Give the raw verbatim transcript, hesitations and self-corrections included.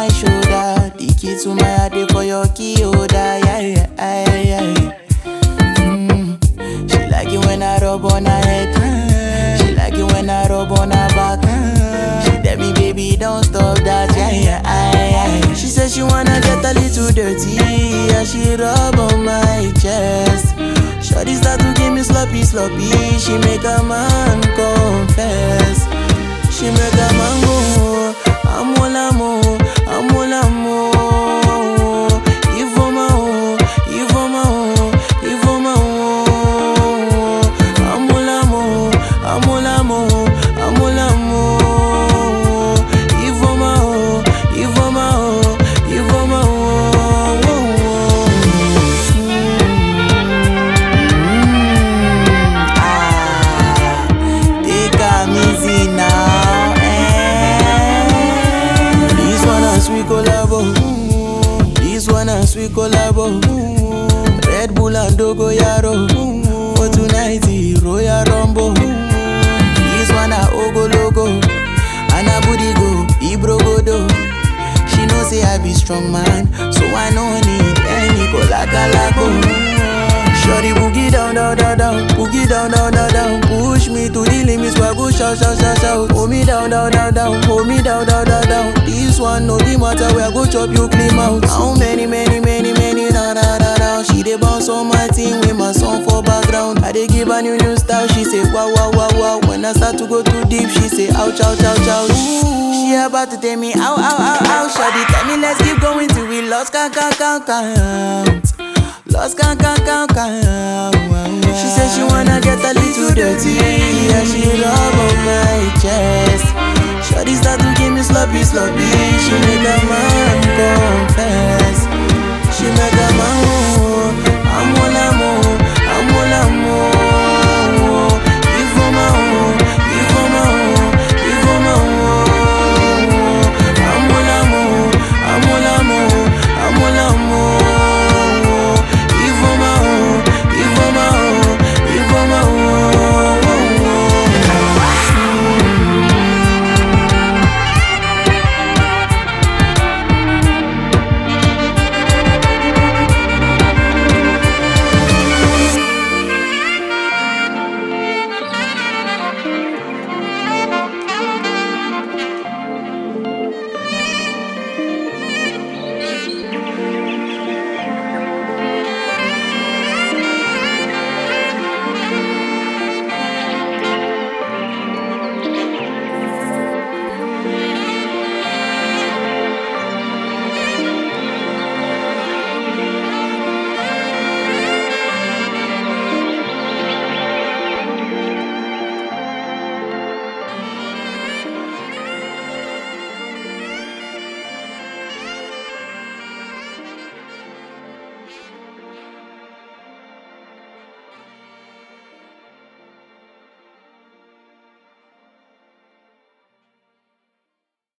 shoulder. The key to my heart dey for your key holder. Yeah, yeah, yeah, yeah. Mm. She like it when I rub on her head. She like it when I rub on her back. She tell me, baby, don't stop that. Yeah, yeah, yeah, yeah. She said she wanna get a little dirty. Yeah, she rub on my chest. Shawty start to give me sloppy, sloppy. She make a man confess. She make a man go. I'm all I'm all, I'm all I'm all. Ivoma oh, Ivoma oh, Ivoma oh. I'm all I'm all, I'm all I'm all, I'm all I'm all. Ivoma oh, Ivoma oh, Ivoma oh. Ah, take a easy now, eh? This one a sweet collabo, this one a sweet collabo. Red Bull and Dogo Yaro, for tonight Royal Rumble. This one a Ogo Logo, and a booty go, Ibro Godo. She know say I be strong man, so I no need any Colacalago. Shorty boogie down, down, down, down, boogie down, down, down, down. Push me to the limits where I go shout, shout, shout, shout. Hold me down, down, down, down, hold me down, down, down, down. This one no be matter where I go chop you clean out. How many, many, many, many, da, da, da, da. She dey bounce on my team with my song for background. I dey give her new, new style. She say wow, wow, wow, wow. When I start to go too deep, she say ouch, ouch, ouch, ouch. She about to tell me ow, ow, ow, ow. Shawty tell me let's keep going till we lost count, count, count, count. Lost count, count, count, count. She said she wanna get a little dirty. Yeah, she rub on my chest. Shawty start to give me sloppy, sloppy. She make a man